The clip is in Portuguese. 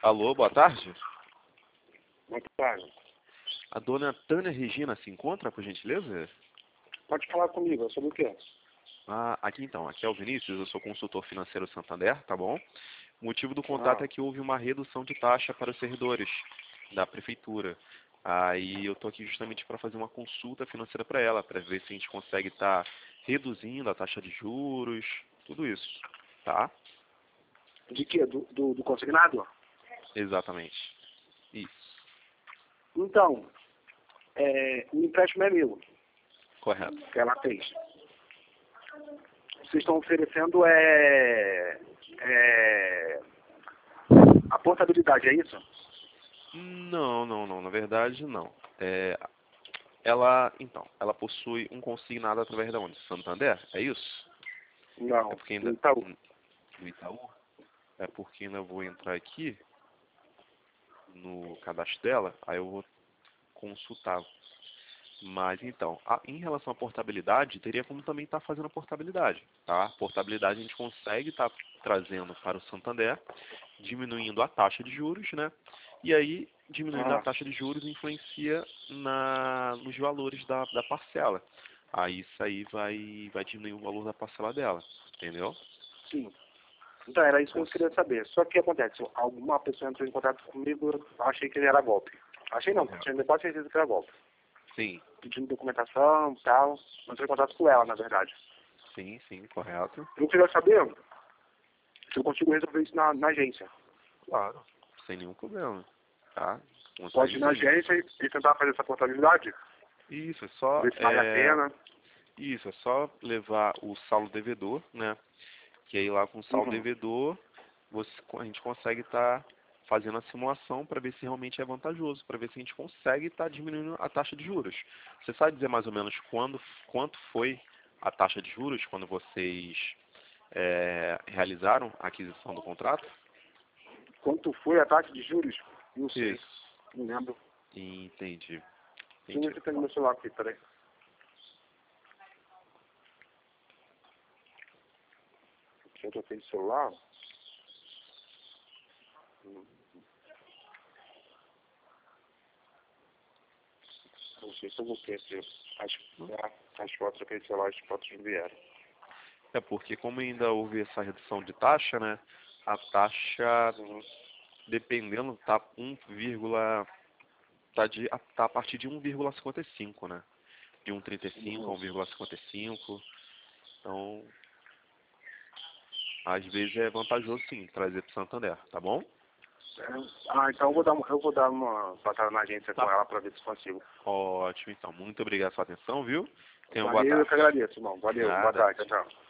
Alô, boa tarde. Boa tarde. A dona Tânia Regina se encontra, por gentileza? Pode falar comigo, é sobre o quê? Aqui é o Vinícius, eu sou consultor financeiro Santander, tá bom? O motivo do contato é que houve uma redução de taxa para os servidores da prefeitura. Aí eu tô aqui justamente para fazer uma consulta financeira para ela, para ver se a gente consegue estar reduzindo a taxa de juros, tudo isso, tá? De quê? Do consignado? Exatamente. Isso, Então, o empréstimo é meu, correto. que ela fez. Vocês estão oferecendo a portabilidade, é isso? Não, na verdade não. Ela possui um consignado através da onde? Santander? É isso? Não, É porque ainda Itaú. no Itaú? É porque ainda vou entrar aqui no cadastro dela, aí eu vou consultar. Mas então, em relação à portabilidade, teria como também estar fazendo a portabilidade, tá? Portabilidade a gente consegue estar trazendo para o Santander, diminuindo a taxa de juros, né? E aí, diminuindo a taxa de juros influencia nos valores da parcela. Aí isso aí vai diminuir o valor da parcela dela, entendeu? Sim. Então, era isso que eu queria saber. Só que acontece, alguma pessoa entrou em contato comigo, eu achei que ele era golpe. Achei não, tinha quase certeza que era golpe. Sim, Pedindo documentação e tal. Entrei em contato com ela, na verdade. sim, correto. Eu queria saber se eu consigo resolver isso na agência. Claro, sem nenhum problema, tá? Pode ir na Consegue sim. agência e tentar fazer essa portabilidade? Isso, é só, Ver se vale a pena. isso, é só levar o saldo devedor, né? Que aí lá com o saldo devedor, a gente consegue estar fazendo a simulação para ver se realmente é vantajoso, para ver se a gente consegue estar diminuindo a taxa de juros. Você sabe dizer mais ou menos quanto foi a taxa de juros quando vocês realizaram a aquisição do contrato? Quanto foi a taxa de juros? Não sei. Isso. Não lembro. Entendi. Deixa eu ver se tem no meu celular aqui, peraí. Deixa eu troquei de celular. Não sei se eu vou ter aqui. As fotos troquei de celular, as fotos não vieram. É porque como ainda houve essa redução de taxa, né? A taxa, dependendo, tá tá a partir de 1,55, né? De 1,35 a 1,55. Então, às vezes é vantajoso sim trazer para o Santander, tá bom? Então eu vou dar uma passada na agência com ela para ver se consigo. Ótimo, então. Muito obrigado pela sua atenção, viu? Tenha uma boa Valeu, eu tarde. que agradeço, irmão. Valeu, boa Nada. tarde, tchau.